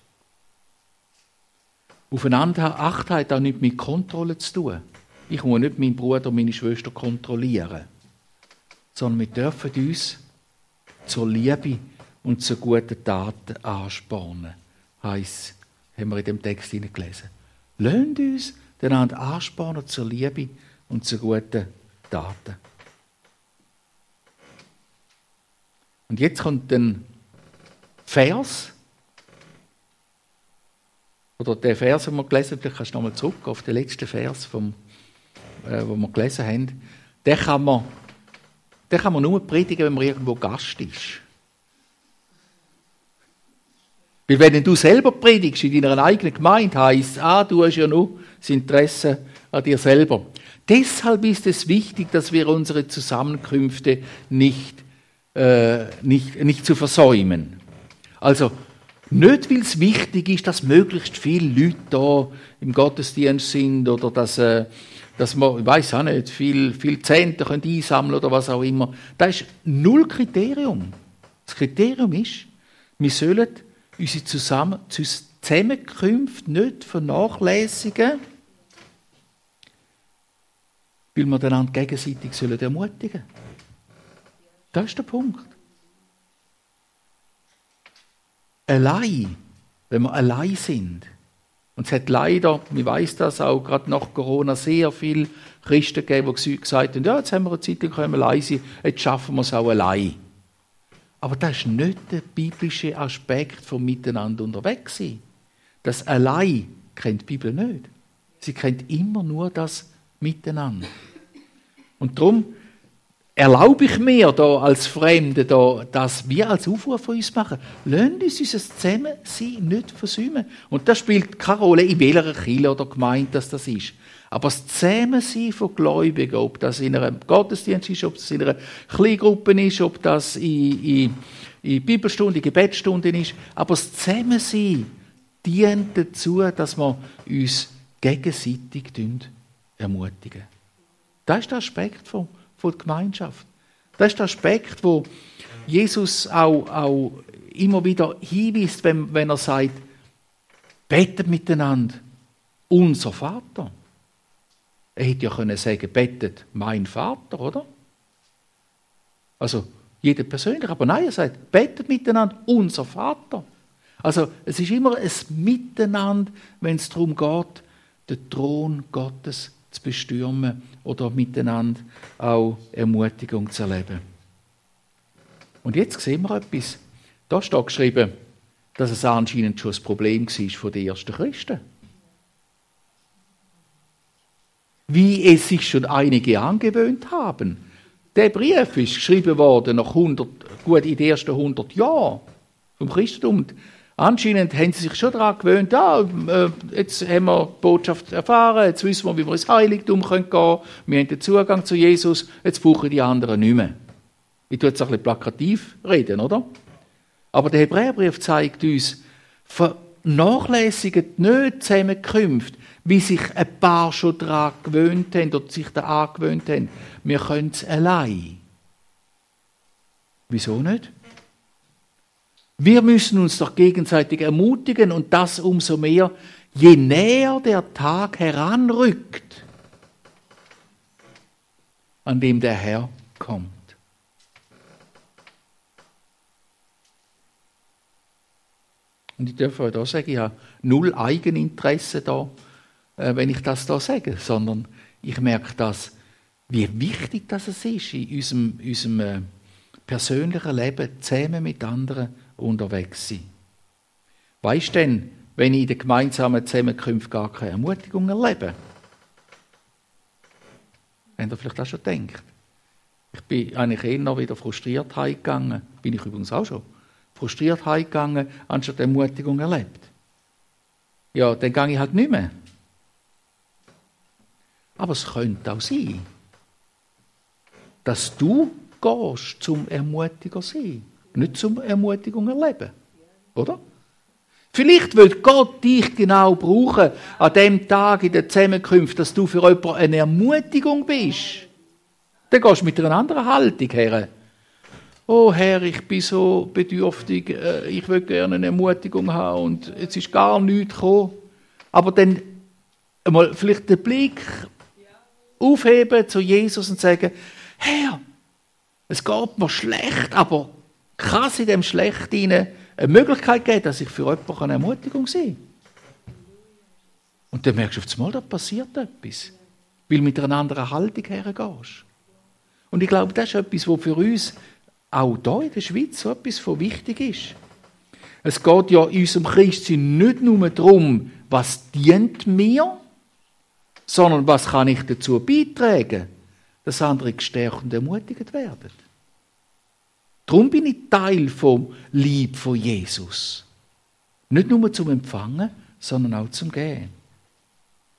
Aufeinander Acht hat auch nicht mit Kontrolle zu tun. Ich muss nicht meinen Bruder, meine Schwester kontrollieren, sondern wir dürfen uns zur Liebe und zu guten Taten anspornen, heisst, haben wir in dem Text gelesen. Lasst uns einander anspornen zur Liebe und zu guten Taten. Und jetzt kommt ein Vers, oder der Vers, den wir gelesen haben, vielleicht kannst du nochmal zurück auf den letzten Vers, den wir gelesen haben. Den kann man nur predigen, wenn man irgendwo Gast ist. Weil wenn du selber predigst in deiner eigenen Gemeinde, heisst du hast ja nur das Interesse an dir selber. Deshalb ist es wichtig, dass wir unsere Zusammenkünfte nicht zu versäumen. Also nicht, weil es wichtig ist, dass möglichst viele Leute da im Gottesdienst sind oder dass man, ich weiss auch nicht, viel Zehnte einsammeln oder was auch immer. Das ist null Kriterium. Das Kriterium ist, wir sollen unsere Zusammenkünfte nicht vernachlässigen, weil wir einander gegenseitig ermutigen sollen. Das ist der Punkt. Allein, wenn wir allein sind, und es hat leider, ich weiss das auch, gerade nach Corona sehr viele Christen gegeben, die gesagt haben, ja, jetzt haben wir eine Zeit lang, können wir allein sein, jetzt schaffen wir es auch allein. Aber das ist nicht der biblische Aspekt vom Miteinander unterwegs sein. Das allein kennt die Bibel nicht. Sie kennt immer nur das Miteinander. Und darum erlaube ich mir da als Fremde, dass wir als Aufruf von uns machen. Lasst uns unser Zusammensein nicht versäumen. Und das spielt keine Rolle, in welcher Kirche oder Gemeinde das ist. Aber das Zusammensein von Gläubigen, ob das in einem Gottesdienst ist, ob das in einer Kleingruppe ist, ob das in Bibelstunde, in Gebetsstunden ist, aber das Zusammensein dient dazu, dass wir uns gegenseitig ermutigen. Das ist der Aspekt von der Gemeinschaft. Das ist der Aspekt, wo Jesus auch immer wieder hinweist, wenn er sagt, betet miteinander, unser Vater. Er hätte ja können sagen, betet mein Vater, oder? Also jeder persönlich, aber nein, er sagt, betet miteinander, unser Vater. Also es ist immer ein Miteinander, wenn es darum geht, den Thron Gottes zu bestürmen oder miteinander auch Ermutigung zu erleben. Und jetzt sehen wir etwas. Da steht geschrieben, dass es anscheinend schon ein Problem war der ersten Christen. Wie es sich schon einige angewöhnt haben. Der Brief ist geschrieben worden nach in den ersten 100 Jahren vom Christentum. Und anscheinend haben sie sich schon daran gewöhnt, jetzt haben wir die Botschaft erfahren, jetzt wissen wir, wie wir ins Heiligtum gehen können, wir haben den Zugang zu Jesus, jetzt brauchen die anderen nicht mehr. Ich tue jetzt ein bisschen plakativ reden, oder? Aber der Hebräerbrief zeigt uns, vernachlässigt nicht Zusammenkünfte, wie sich ein paar schon daran gewöhnt haben oder sich daran angewöhnt haben. Wir können es allein. Wieso nicht? Wir müssen uns doch gegenseitig ermutigen und das umso mehr, je näher der Tag heranrückt, an dem der Herr kommt. Und ich darf euch da sagen, ich habe null Eigeninteresse da, wenn ich das da sage, sondern ich merke das, wie wichtig das ist, in unserem persönlichen Leben zusammen mit anderen unterwegs sein. Weisst du denn, wenn ich in den gemeinsamen Zusammenkünften gar keine Ermutigung erlebe? Habt ihr vielleicht auch schon gedacht? Ich bin eigentlich eher noch wieder frustriert heimgegangen, bin ich übrigens auch schon, frustriert heimgegangen, anstatt Ermutigung erlebt. Ja, dann gehe ich halt nicht mehr. Aber es könnte auch sein, dass du gehst zum Ermutiger sein, nicht zum Ermutigung erleben. Oder? Vielleicht will Gott dich genau brauchen an dem Tag in der Zusammenkunft, dass du für jemanden eine Ermutigung bist. Dann gehst du mit einer anderen Haltung her. Oh Herr, ich bin so bedürftig, ich will gerne eine Ermutigung haben und jetzt ist gar nichts gekommen. Aber dann einmal vielleicht den Blick aufheben zu Jesus und sagen, Herr, es geht mir schlecht, aber kann es in dem Schlecht eine Möglichkeit geben, dass ich für jemanden eine Ermutigung sehe? Und dann merkst du auf einmal, da passiert etwas, weil du mit einer anderen Haltung hergehst. Und ich glaube, das ist etwas, was für uns auch hier in der Schweiz so etwas von wichtig ist. Es geht ja in unserem Christsein nicht nur darum, was dient mir, sondern was kann ich dazu beitragen, dass andere gestärkt und ermutigt werden. Darum bin ich Teil vom Lieb von Jesus. Nicht nur zum Empfangen, sondern auch zum Geben.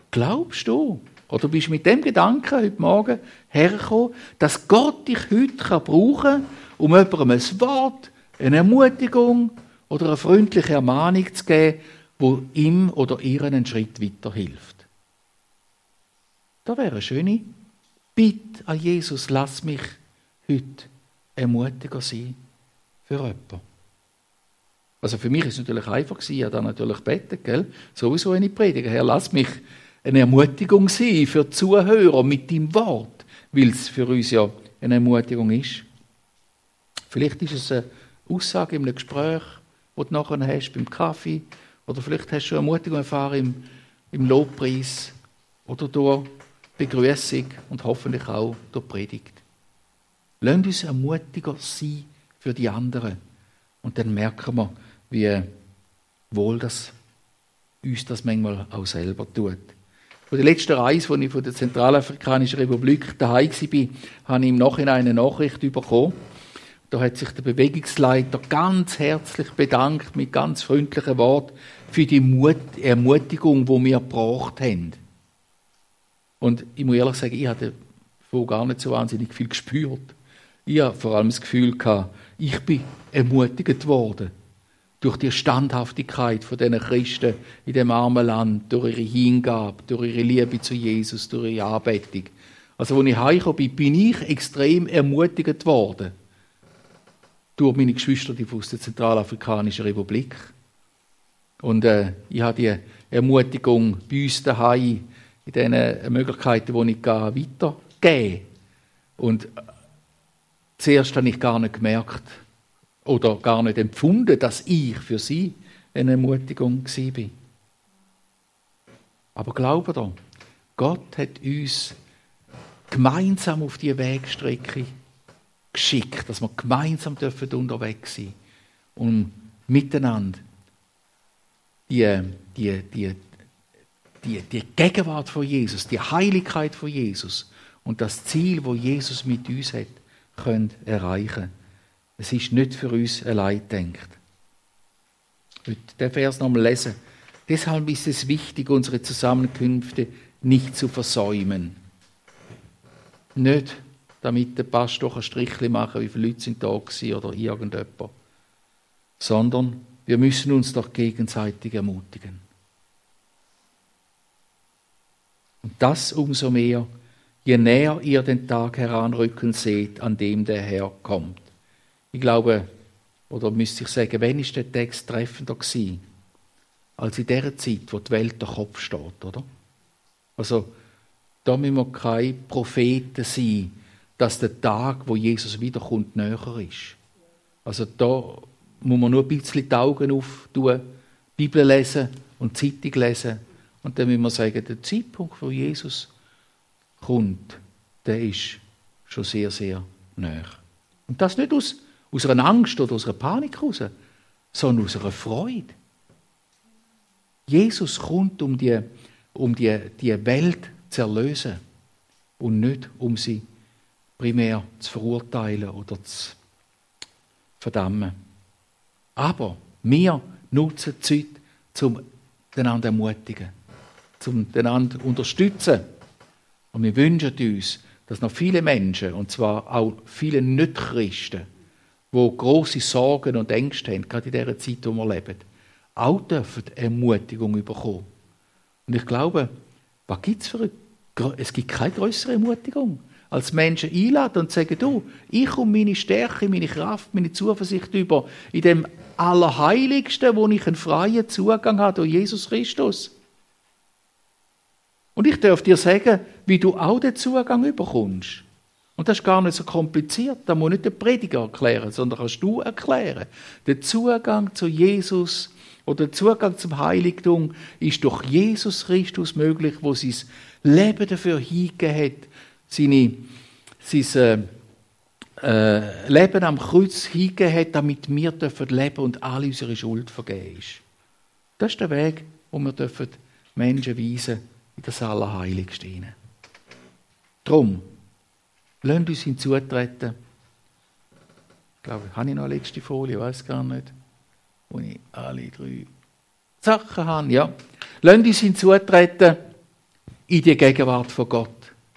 Glaubst du, oder bist du mit dem Gedanken heute Morgen hergekommen, dass Gott dich heute brauchen kann, um jemandem ein Wort, eine Ermutigung oder eine freundliche Ermahnung zu geben, wo ihm oder ihr einen Schritt weiterhilft? Da wäre eine schöne Bitte an Jesus, lass mich heute Ermutiger sein für jemanden. Also für mich ist es natürlich einfach gewesen, ich habe da natürlich gebetet, gell? Sowieso eine Prediger. Herr, lass mich eine Ermutigung sein für die Zuhörer mit deinem Wort, weil es für uns ja eine Ermutigung ist. Vielleicht ist es eine Aussage in einem Gespräch, das du nachher hast beim Kaffee, oder vielleicht hast du eine Ermutigung erfahren im Lobpreis oder durch Begrüßung und hoffentlich auch durch Predigt. Lasst uns Ermutiger sein für die anderen. Und dann merken wir, wie wohl das uns das manchmal auch selber tut. Von der letzten Reise, als ich von der Zentralafrikanischen Republik daheim war, habe ich im Nachhinein eine Nachricht bekommen. Da hat sich der Bewegungsleiter ganz herzlich bedankt, mit ganz freundlichen Worten, für die Ermutigung, die wir gebracht haben. Und ich muss ehrlich sagen, ich hatte davon gar nicht so wahnsinnig viel gespürt. Ich habe vor allem das Gefühl gehabt, ich bin ermutigt worden durch die Standhaftigkeit von diesen Christen in dem armen Land, durch ihre Hingabe, durch ihre Liebe zu Jesus, durch ihre Anbetung. Also, als ich heimgekommen bin, bin ich extrem ermutigt worden durch meine Geschwister aus der Zentralafrikanischen Republik. Und ich habe die Ermutigung bei uns daheim in den Möglichkeiten, die ich weitergeben. Und zuerst habe ich gar nicht gemerkt oder gar nicht empfunden, dass ich für sie eine Ermutigung war. Aber glaubt ihr, Gott hat uns gemeinsam auf die Wegstrecke geschickt, dass wir gemeinsam unterwegs sein dürfen und miteinander die Gegenwart von Jesus, die Heiligkeit von Jesus und das Ziel, wo Jesus mit uns hat, können erreichen. Es ist nicht für uns allein gedacht. Ich möchte den Vers nochmal lesen. Deshalb ist es wichtig, unsere Zusammenkünfte nicht zu versäumen. Nicht, damit der Pastor ein Strichchen machen kann, wie viele Leute sind da gewesen oder irgendjemand. Sondern wir müssen uns doch gegenseitig ermutigen. Und das umso mehr, je näher ihr den Tag heranrücken seht, an dem der Herr kommt. Ich glaube, oder müsste ich sagen, wann ist der Text treffender gewesen, als in der Zeit, wo die Welt der Kopf steht, oder? Also, da müssen wir keine Propheten sein, dass der Tag, wo Jesus wiederkommt, näher ist. Also da muss man nur ein bisschen die Augen auftun, Bibel lesen und Zeitung lesen und dann müssen wir sagen, der Zeitpunkt, wo Jesus kommt, der ist schon sehr, sehr näher. Und das nicht aus einer Angst oder aus einer Panik heraus, sondern aus einer Freude. Jesus kommt, um die Welt zu erlösen und nicht um sie primär zu verurteilen oder zu verdammen. Aber wir nutzen die Zeit, um einander zu ermutigen, um einander zu unterstützen. Und wir wünschen uns, dass noch viele Menschen, und zwar auch viele Nicht-Christen, die grosse Sorgen und Ängste haben, gerade in dieser Zeit, in der wir leben, auch dürfen Ermutigung bekommen. Und ich glaube, was gibt's es gibt keine grössere Ermutigung, als Menschen einladen und sagen, du, ich komme meine Stärke, meine Kraft, meine Zuversicht über in dem Allerheiligsten, wo ich einen freien Zugang habe durch Jesus Christus. Und ich darf dir sagen, wie du auch den Zugang bekommst. Und das ist gar nicht so kompliziert. Das muss nicht der Prediger erklären, sondern kannst du erklären. Der Zugang zu Jesus oder der Zugang zum Heiligtum ist durch Jesus Christus möglich, wo sein Leben dafür hingegeben hat, sein Leben am Kreuz hingegeben hat, damit wir leben dürfen und alle unsere Schuld vergeben ist. Das ist der Weg, wo wir Menschen weisen in das Allerheiligste hinein. Darum, lasst uns hinzutreten. Ich glaube, habe ich noch eine letzte Folie? Ich weiß gar nicht. Wo ich alle 3 Sachen habe. Ja. Lasst uns hinzutreten in die Gegenwart von Gott.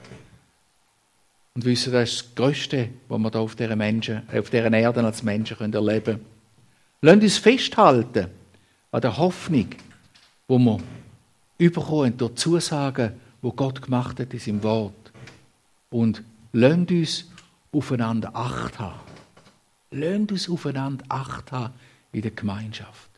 Und wissen, das ist das Größte, was wir hier auf dieser Erde als Menschen erleben können. Lasst uns festhalten an der Hoffnung, die wir überkommen durch Zusagen, die Gott gemacht hat in seinem Wort. Und lasst uns aufeinander Acht haben. Lasst uns aufeinander Acht haben in der Gemeinschaft.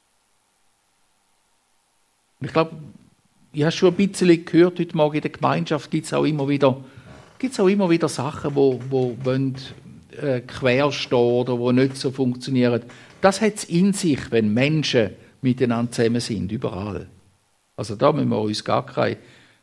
Und ich glaube, ich habe schon ein bisschen gehört, heute Morgen in der Gemeinschaft gibt es auch immer wieder Sachen, die quer stehen oder die nicht so funktionieren. Das hat es in sich, wenn Menschen miteinander zusammen sind, überall. Also da müssen wir uns gar keine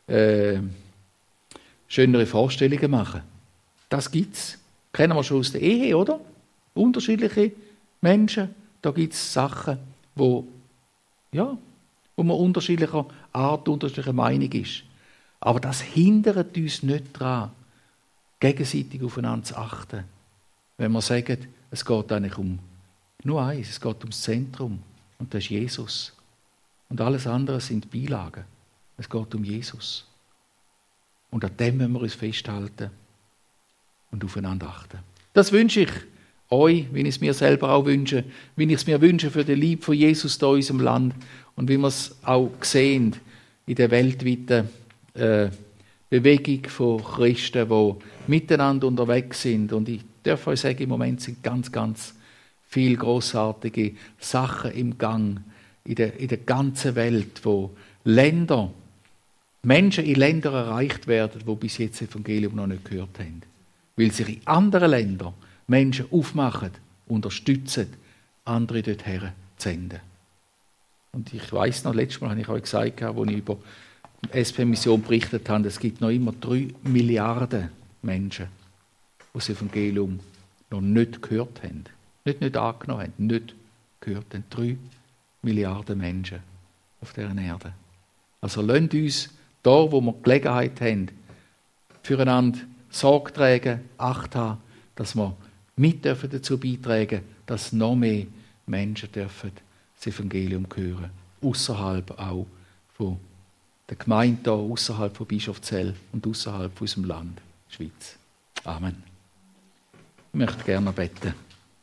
schönere Vorstellungen machen. Das gibt es. Kennen wir schon aus der Ehe, oder? Unterschiedliche Menschen. Da gibt es Sachen, wo man unterschiedlicher Art, unterschiedlicher Meinung ist. Aber das hindert uns nicht daran, gegenseitig aufeinander zu achten. Wenn wir sagen, es geht eigentlich um nur eins, es geht ums Zentrum. Und das ist Jesus. Und alles andere sind Beilagen. Es geht um Jesus. Und an dem müssen wir uns festhalten und aufeinander achten. Das wünsche ich euch, wie ich es mir selber auch wünsche, wie ich es mir wünsche für die Liebe von Jesus hier in unserem Land und wie wir es auch sehen in der weltweiten Bewegung von Christen, die miteinander unterwegs sind. Und ich darf euch sagen, im Moment sind ganz, ganz viele grossartige Sachen im Gang in der ganzen Welt, wo Menschen in Ländern erreicht werden, die bis jetzt das Evangelium noch nicht gehört haben. Weil sich in anderen Ländern Menschen aufmachen, unterstützen, andere dorthin zu senden. Und ich weiss noch, letztes Mal habe ich euch gesagt, als ich über die SP-Mission berichtet habe, es gibt noch immer 3 Milliarden Menschen, die das Evangelium noch nicht gehört haben. Nicht angenommen haben, nicht gehört haben. 3 Milliarden Menschen auf dieser Erde. Also lasst uns da, wo wir Gelegenheit haben, füreinander Sorge tragen, Acht haben, dass wir mit dazu beitragen, dass noch mehr Menschen dürfen das Evangelium hören. Außerhalb auch von der Gemeinde hier, außerhalb von Bischofszell und außerhalb von unserem Land, Schweiz. Amen. Ich möchte gerne beten.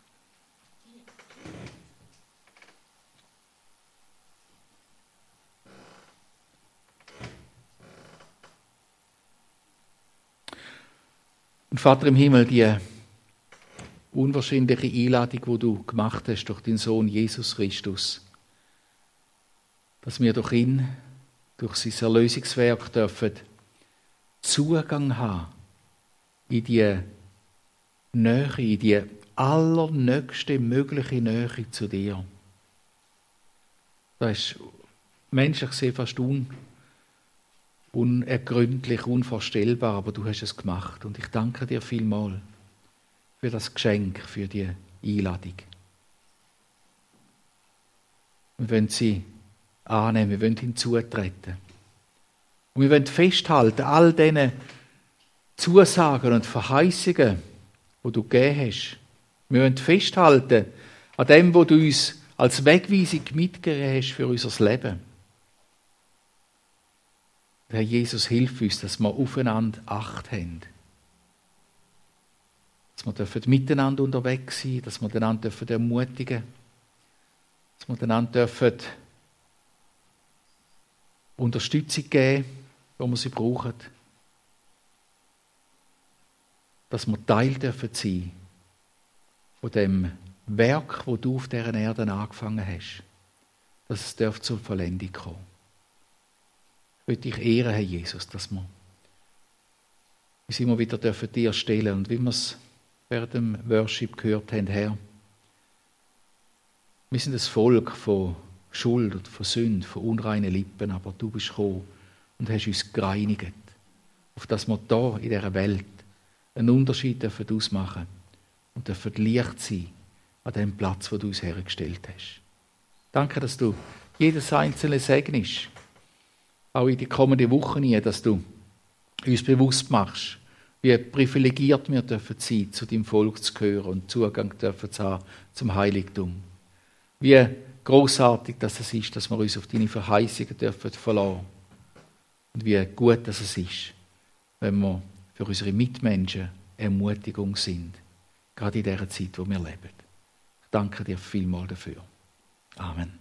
Und Vater im Himmel, die unwahrscheinliche Einladung, die du gemacht hast durch deinen Sohn Jesus Christus, dass wir durch ihn, durch sein Erlösungswerk dürfen Zugang haben in die Nähe, in die allernächste mögliche Nähe zu dir. Das ist menschlich gesehen fast unergründlich, unvorstellbar, aber du hast es gemacht. Und ich danke dir vielmals für das Geschenk, für die Einladung. Wir wollen sie annehmen, wir wollen hinzutreten. Und wir wollen festhalten, all diesen Zusagen und Verheißungen, die du gegeben hast. Wir wollen festhalten an dem, was du uns als Wegweisung mitgegeben hast für unser Leben. Herr Jesus, hilf uns, dass wir aufeinander Acht haben. Dass wir miteinander unterwegs sein dürfen, dass wir einander ermutigen dürfen, dass wir einander Unterstützung geben, wo wir sie brauchen. Dass wir Teil dürfen sein von dem Werk, das du auf dieser Erde angefangen hast. Dass es zur Vollendung kommen. Ich möchte dich ehren, Herr Jesus, dass wir uns immer wieder dir stellen und wie wir es während dem Worship gehört haben, Herr, wir sind das Volk von Schuld und von Sünde, von unreinen Lippen, aber du bist gekommen und hast uns gereinigt, auf dass wir hier in dieser Welt einen Unterschied ausmachen dürfen und dürfen Licht sein an dem Platz, wo du uns hergestellt hast. Danke, dass du jedes einzelne segnest, auch in die kommenden Wochen hier, dass du uns bewusst machst, wie privilegiert wir dürfen sein, zu deinem Volk zu gehören und Zugang dürfen zu haben zum Heiligtum. Wie großartig dass es ist, dass wir uns auf deine Verheißungen dürfen verlassen. und wie gut das es ist, wenn wir für unsere Mitmenschen Ermutigung sind, gerade in dieser Zeit, wo wir leben. Ich danke dir vielmals dafür. Amen.